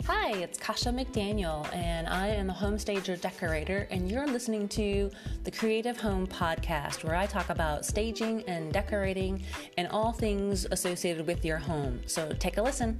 Hi, it's Kasha McDaniel, and I am a home stager decorator, and you're listening to the Creative Home Podcast, where I talk about staging and decorating and all things associated with your home. So take a listen.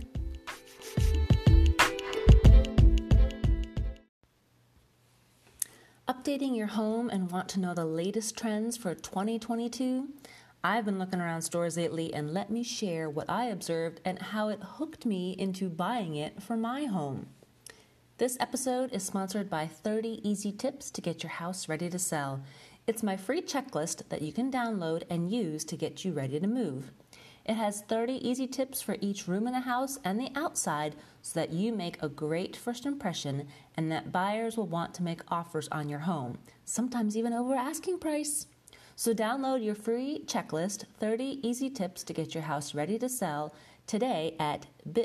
Updating your home and want to know the latest trends for 2022? I've been looking around stores lately, and let me share what I observed and how it hooked me into buying it for my home. This episode is sponsored by 30 Easy Tips to get your house ready to sell. It's my free checklist that you can download and use to get you ready to move. It has 30 easy tips for each room in the house and the outside so that you make a great first impression and that buyers will want to make offers on your home, sometimes even over asking price. So download your free checklist, 30 Easy Tips to get your house ready to sell, today at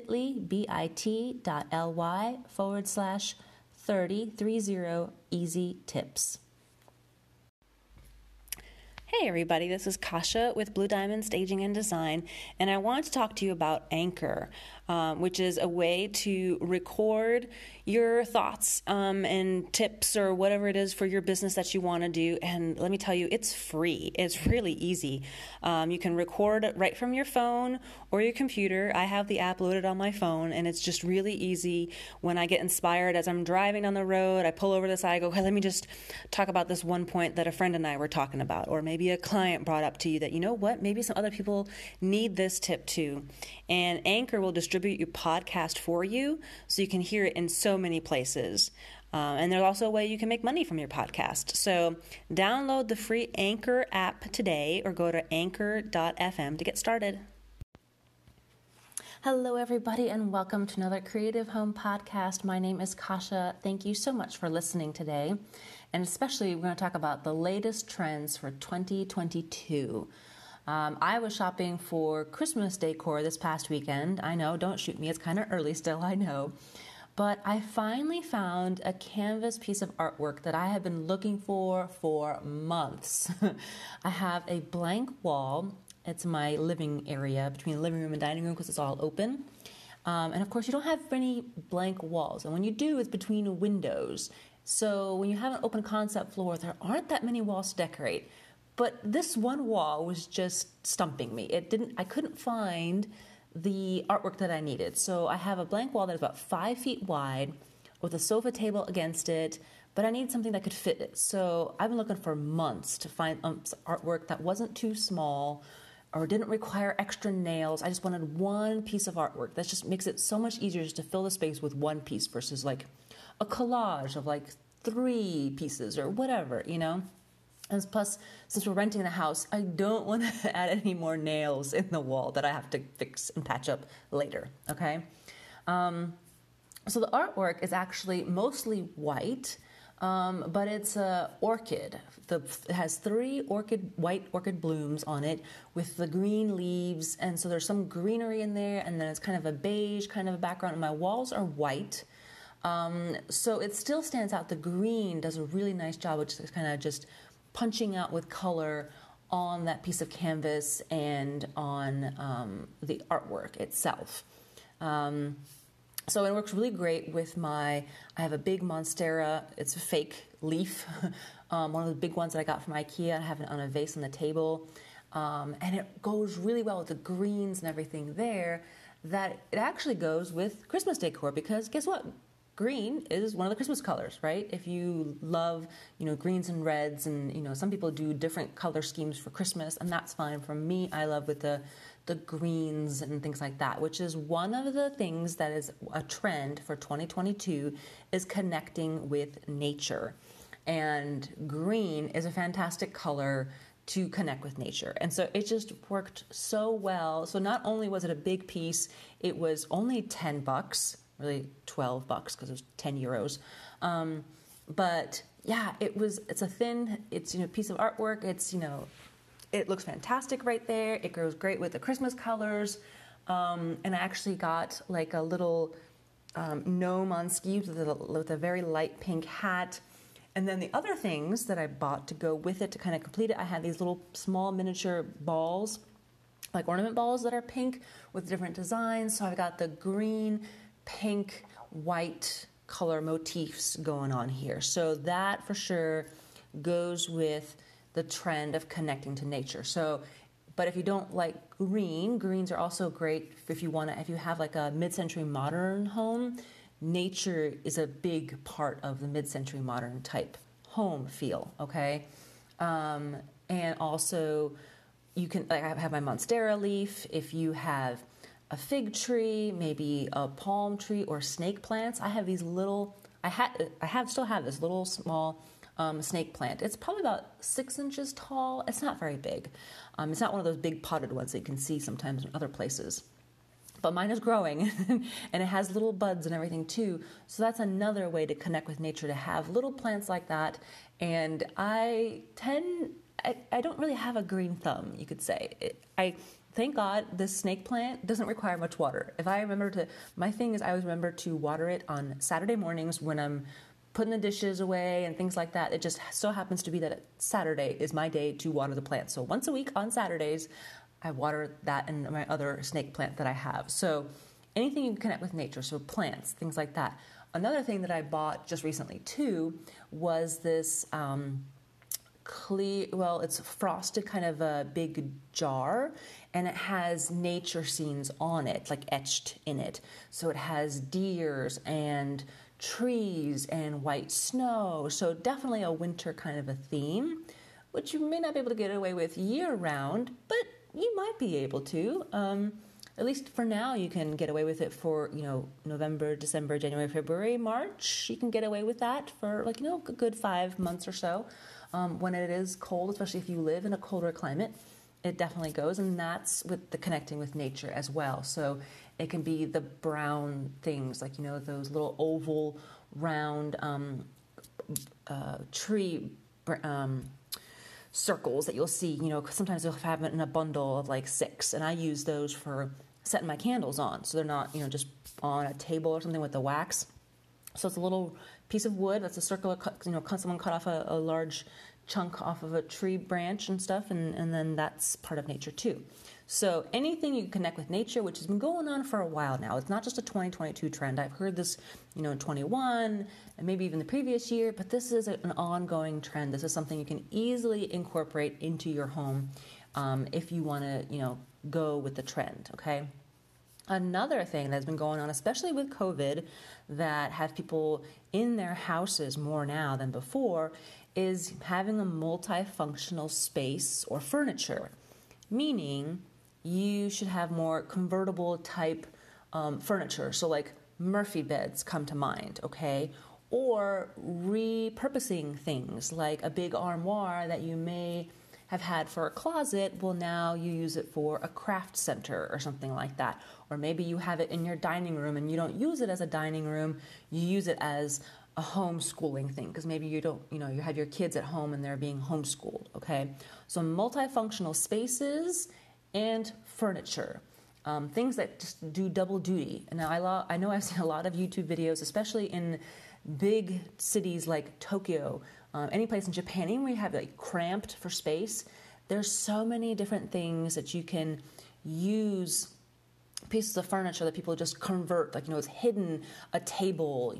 bit.ly/30 easy tips. Hey everybody, this is Kasha with Blue Diamond Staging and Design, and I want to talk to you about Anchor, which is a way to record your thoughts and tips or whatever it is for your business that you want to do. And let me tell you, it's free. It's really easy. You can record right from your phone or your computer. I have the app loaded on my phone, and it's just really easy. When I get inspired as I'm driving down the road, I pull over to the side, I go, hey, let me just talk about this one point that a friend and I were talking about, or maybe a client brought up to you that, you know what, maybe some other people need this tip too. And Anchor will distribute your podcast for you so you can hear it in so many places. And there's also a way you can make money from your podcast. So download the free Anchor app today or go to anchor.fm to get started. Hello, everybody, and welcome to another Creative Home Podcast. My name is Kasha. Thank you so much for listening today. And especially, we're going to talk about the latest trends for 2022. I was shopping for Christmas decor this past weekend. I know, don't shoot me. It's kind of early still, I know. But I finally found a canvas piece of artwork that I have been looking for months. I have a blank wall. It's my living area between the living room and dining room because it's all open. And of course, you don't have any blank walls. And when you do, it's between windows. So when you have an open concept floor, there aren't that many walls to decorate. But this one wall was just stumping me. I couldn't find the artwork that I needed. So I have a blank wall that is about 5 feet wide with a sofa table against it, but I needed something that could fit it. So I've been looking for months to find artwork that wasn't too small or didn't require extra nails. I just wanted one piece of artwork. That just makes it so much easier just to fill the space with one piece versus like a collage of like 3 pieces or whatever, you know? And plus, since we're renting the house, I don't want to add any more nails in the wall that I have to fix and patch up later, okay? So the artwork is actually mostly white, but it's an orchid. It has 3 white orchid blooms on it with the green leaves, and so there's some greenery in there, and then it's kind of a beige kind of a background, and my walls are white. So it still stands out. The green does a really nice job, which is kind of just punching out with color on that piece of canvas and on the artwork itself. So it works really great with I have a big Monstera. It's a fake leaf, one of the big ones that I got from IKEA. I have it on a vase on the table. And it goes really well with the greens and everything there, that it actually goes with Christmas decor because guess what? Green is one of the Christmas colors, right? If you love, greens and reds, and, some people do different color schemes for Christmas, and that's fine. For me, I love with the greens and things like that, which is one of the things that is a trend for 2022 is connecting with nature. And green is a fantastic color to connect with nature. And so it just worked so well. So not only was it a big piece, it was only $10, really $12 because it was 10 euros. But yeah, it's a thin, piece of artwork. It looks fantastic right there. It goes great with the Christmas colors. And I actually got like a little gnome on skis with a very light pink hat. And then the other things that I bought to go with it to kind of complete it, I had these little small miniature balls, like ornament balls that are pink with different designs. So I've got the green, pink, white color motifs going on here. So that for sure goes with the trend of connecting to nature. So, but if you don't like greens are also great if you have like a mid-century modern home. Nature is a big part of the mid-century modern type home feel, okay? And also you can, like I have my Monstera leaf. If you have a fig tree, maybe a palm tree or snake plants. I have these little, still have this little small snake plant. It's probably about 6 inches tall. It's not very big. It's not one of those big potted ones that you can see sometimes in other places. But mine is growing and it has little buds and everything too. So that's another way to connect with nature, to have little plants like that. And I don't really have a green thumb, you could say. Thank God this snake plant doesn't require much water. My thing is I always remember to water it on Saturday mornings when I'm putting the dishes away and things like that. It just so happens to be that Saturday is my day to water the plant. So once a week on Saturdays, I water that and my other snake plant that I have. So anything you can connect with nature, so plants, things like that. Another thing that I bought just recently too was this it's frosted kind of a big jar, and it has nature scenes on it, like etched in it. So it has deers and trees and white snow. So definitely a winter kind of a theme, which you may not be able to get away with year round, but you might be able to. At least for now, you can get away with it for, November, December, January, February, March. You can get away with that for a good 5 months or so. When it is cold, especially if you live in a colder climate, it definitely goes. And that's with the connecting with nature as well. So it can be the brown things, like, those little oval, round tree circles that you'll see. Sometimes you'll have it in a bundle of like 6. And I use those for setting my candles on. So they're not, just on a table or something with the wax. So it's a little piece of wood that's a circular, someone cut off a large chunk off of a tree branch and stuff, and then that's part of nature too. So anything you can connect with nature, which has been going on for a while now. It's not just a 2022 trend. I've heard this, in 21 and maybe even the previous year, but this is an ongoing trend. This is something you can easily incorporate into your home if you want to, go with the trend, okay? Another thing that's been going on, especially with COVID, that have people in their houses more now than before, is having a multifunctional space or furniture, meaning you should have more convertible type furniture. So like Murphy beds come to mind, okay? Or repurposing things like a big armoire that you may have had for a closet, well, now you use it for a craft center or something like that. Or maybe you have it in your dining room and you don't use it as a dining room, you use it as a homeschooling thing, because maybe you don't, you have your kids at home and they're being homeschooled, okay? So multifunctional spaces and furniture, things that just do double duty. And now I know I've seen a lot of YouTube videos, especially in big cities like Tokyo, any place in Japan, even where you have like cramped for space, there's so many different things that you can use pieces of furniture that people just convert, like, it's hidden, a table,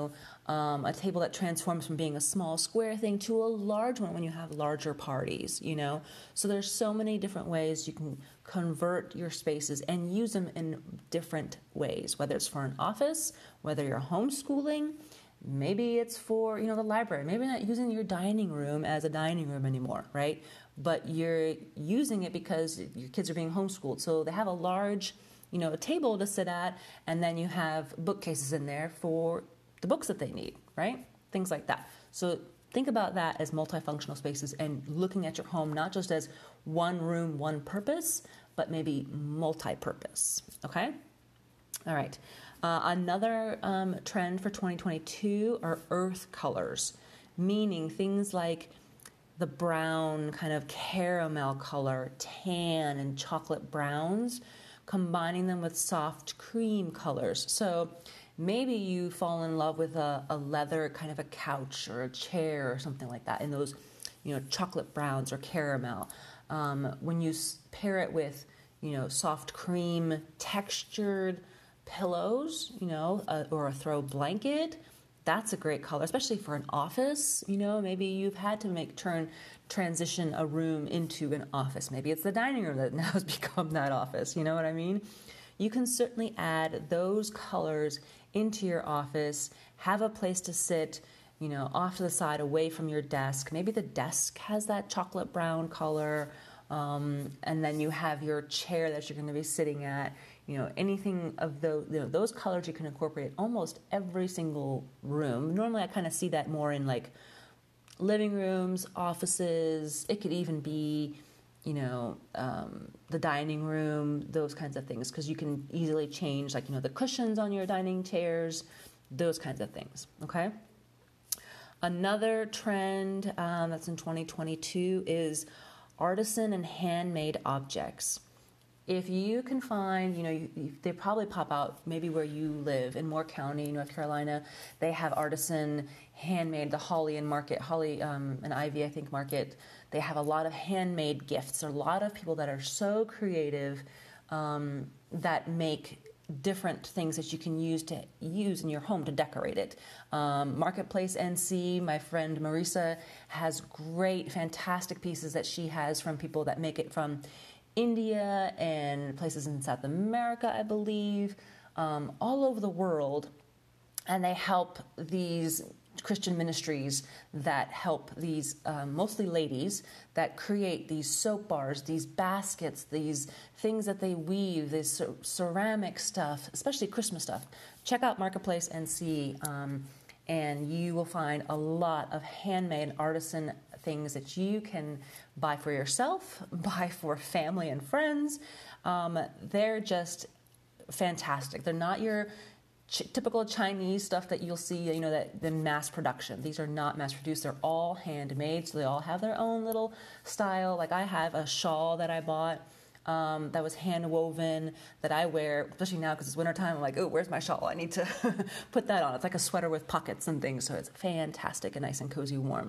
a table that transforms from being a small square thing to a large one when you have larger parties, So there's so many different ways you can convert your spaces and use them in different ways, whether it's for an office, whether you're homeschooling, maybe it's for, the library. Maybe you're not using your dining room as a dining room anymore, right? But you're using it because your kids are being homeschooled. So they have a large, a table to sit at, and then you have bookcases in there for the books that they need, right? Things like that. So think about that as multifunctional spaces and looking at your home not just as one room, one purpose, but maybe multi-purpose, okay? All right. Another trend for 2022 are earth colors, meaning things like the brown kind of caramel color, tan and chocolate browns, combining them with soft cream colors. So maybe you fall in love with a leather kind of a couch or a chair or something like that in those, chocolate browns or caramel. When you pair it with, soft cream textured pillows, or a throw blanket. That's a great color, especially for an office. Maybe you've had to transition a room into an office. Maybe it's the dining room that now has become that office. You know what I mean? You can certainly add those colors into your office, have a place to sit, off to the side, away from your desk. Maybe the desk has that chocolate brown color, and then you have your chair that you're going to be sitting at. Anything of those colors you can incorporate almost every single room. Normally I kind of see that more in like living rooms, offices. It could even be, the dining room, those kinds of things, because you can easily change like, the cushions on your dining chairs, those kinds of things, okay? Another trend that's in 2022 is artisan and handmade objects. If you can find, they probably pop out maybe where you live in Moore County, North Carolina. They have artisan, handmade, the Holly and Ivy, I think, market. They have a lot of handmade gifts. There are a lot of people that are so creative that make different things that you can use in your home to decorate it. Marketplace NC, my friend Marisa has great, fantastic pieces that she has from people that make it from India and places in South America, I believe, all over the world. And they help these Christian ministries that help these mostly ladies that create these soap bars, these baskets, these things that they weave, this ceramic stuff, especially Christmas stuff. Check out Marketplace NC, and you will find a lot of handmade artisan things that you can buy for yourself, buy for family and friends. They're just fantastic. They're not your typical Chinese stuff that you'll see, that the mass production. These are not mass produced. They're all handmade, so they all have their own little style. Like I have a shawl that I bought that was hand woven that I wear, especially now because it's wintertime. I'm like, oh, where's my shawl? I need to put that on. It's like a sweater with pockets and things, so it's fantastic and nice and cozy warm.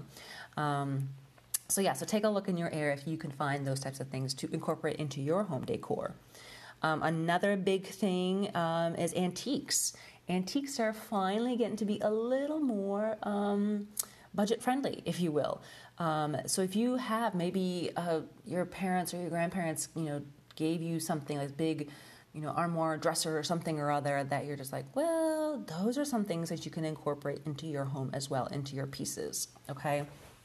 So take a look in your area if you can find those types of things to incorporate into your home decor. Another big thing is antiques. Antiques are finally getting to be a little more budget friendly, if you will. So if you have maybe your parents or your grandparents, gave you something like big, armoire, dresser or something or other that you're just like, well, those are some things that you can incorporate into your home as well, into your pieces, okay?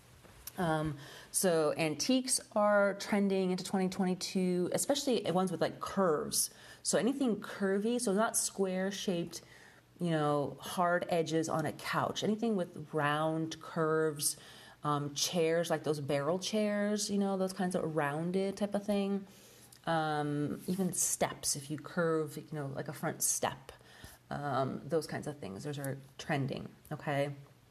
So antiques are trending into 2022, especially ones with like curves. So anything curvy, so not square shaped, hard edges on a couch. Anything with round curves, chairs like those barrel chairs, those kinds of rounded type of thing. Even steps, if you curve, like a front step, those kinds of things. Those are trending, okay?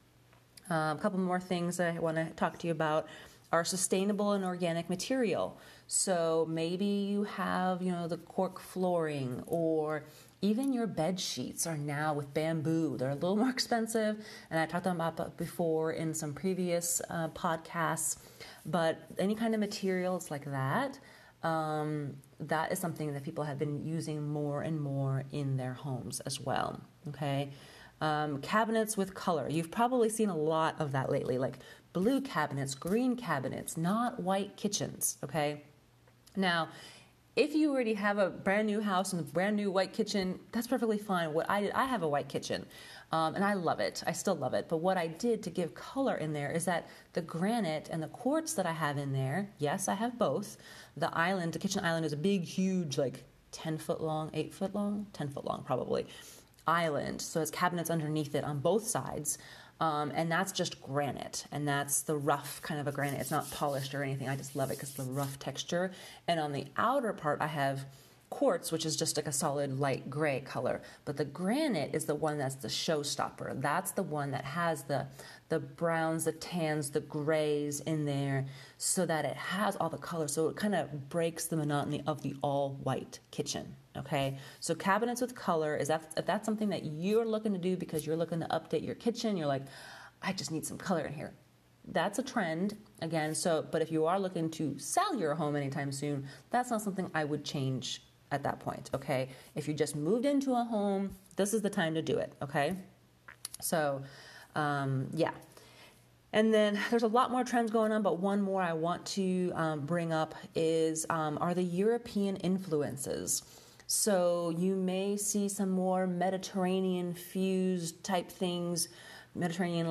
A couple more things I want to talk to you about are sustainable and organic material. So maybe you have, the cork flooring, or even your bed sheets are now with bamboo. They're a little more expensive, and I talked about that before in some previous podcasts. But any kind of materials like that, that is something that people have been using more and more in their homes as well, okay? Cabinets with color. You've probably seen a lot of that lately, like blue cabinets, green cabinets, not white kitchens, okay? Now, if you already have a brand new house and a brand new white kitchen, that's perfectly fine. What I did, I have a white kitchen, and I love it. I still love it. But what I did to give color in there is that the granite and the quartz that I have in there, yes, I have both. The kitchen island is a big, huge, like 10 foot long, 8 foot long, 10 foot long probably, island. So it's cabinets underneath it on both sides. And that's just granite, and that's the rough kind of a granite. It's not polished or anything. I just love it because of the rough texture. And on the outer part, I have quartz, which is just like a solid light gray color. But the granite is the one that's the showstopper. That's the one that has the browns, the tans, the grays in there, so that it has all the colors. So it kind of breaks the monotony of the all-white kitchen. Okay, so cabinets with color, if that's something that you're looking to do because you're looking to update your kitchen, you're like, I just need some color in here. That's a trend, again. But if you are looking to sell your home anytime soon, that's not something I would change at that point, okay? If you just moved into a home, this is the time to do it, okay? So, yeah. And then there's a lot more trends going on, but one more I want to bring up is are the European influences. So you may see some more Mediterranean fused type things, Mediterranean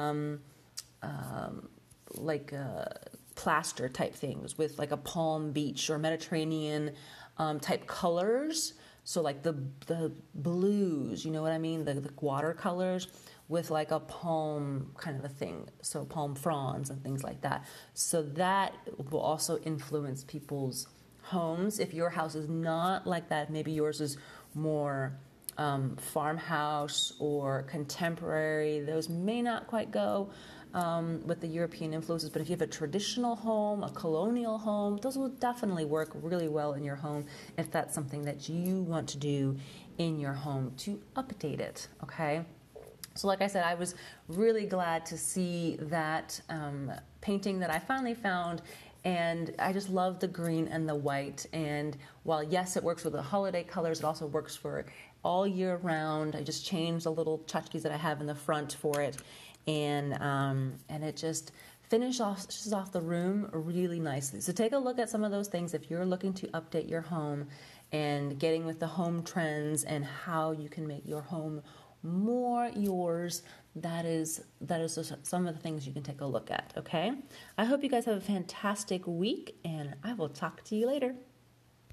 plaster type things with like a palm beach or Mediterranean type colors. So like the blues, you know what I mean? The watercolors with like a palm kind of a thing. So palm fronds and things like that. So that will also influence people's homes. If your house is not like that, maybe yours is more farmhouse or contemporary, those may not quite go with the European influences. But if you have a traditional home, a colonial home, those will definitely work really well in your home if that's something that you want to do in your home to update it, okay? So like I said, I was really glad to see that painting that I finally found, and I just love the green and the white. And while, yes, it works with the holiday colors, it also works for all year round. I just changed the little tchotchkes that I have in the front for it, and it just finishes off the room really nicely. So take a look at some of those things if you're looking to update your home and getting with the home trends and how you can make your home more yours. That is some of the things you can take a look at, okay? I hope you guys have a fantastic week, and I will talk to you later.